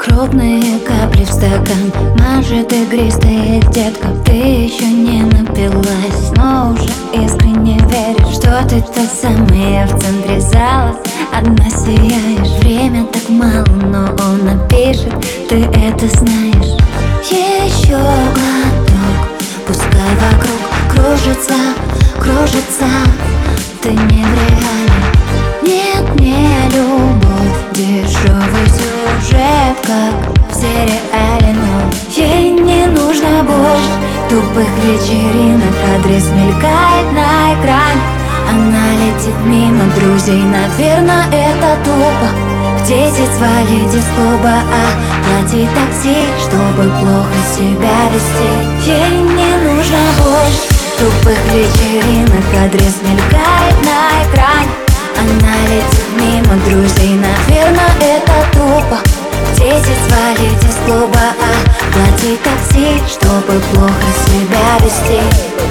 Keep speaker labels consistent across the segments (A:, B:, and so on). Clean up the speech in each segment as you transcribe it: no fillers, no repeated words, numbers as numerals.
A: Крупные капли в стакан, может игристая детка. Ты еще не напилась, но уже искренне веришь, что ты та самая в центре зала. Одна сияешь, время так мало, но он напишет, ты это знаешь. Еще глоток, пускай вокруг кружится, кружится. Ты не в реале, нет, не любовь, дешевый сюжет, как в сериале. Но ей не нужно больше тупых вечеринок, адрес мелькает на экране. Она летит мимо друзей, наверное, это тупо. В 10 свалить из клуба, платить такси, чтобы плохо себя вести. Ей не нужно больше тупых вечеринок, адрес мелькает на экране. Она летит мимо друзей, наверное, это тупо. В 10 свалить из клуба, платить такси, чтобы плохо себя вести.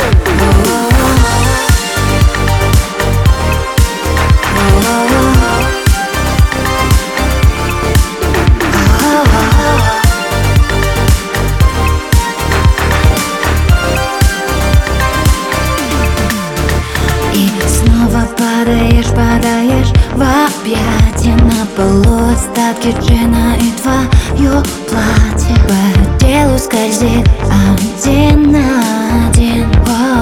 A: Снова падаешь, падаешь в объятия. На полу остатки джина и твое платье по телу скользит один на один.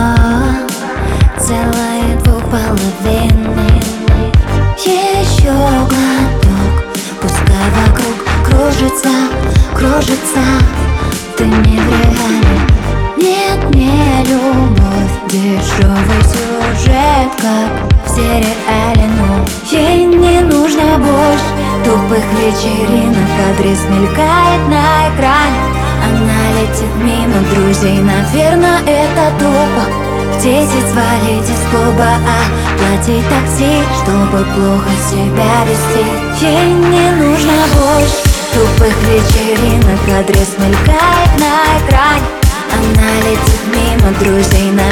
A: Целые двуполовины. Еще глоток, пускай вокруг кружится, кружится. Ты не в реале, нет, не любовь, дешевый сюжет, как в сериале. Но ей не нужно больше тупых вечеринок, адрес мелькает на экране. Она летит мимо друзей, наверное, это тупо. В 10 свалить из клуба, платить такси, чтобы плохо себя вести. Ей не нужно больше тупых вечеринок, адрес мелькает на экране. Она летит мимо друзей,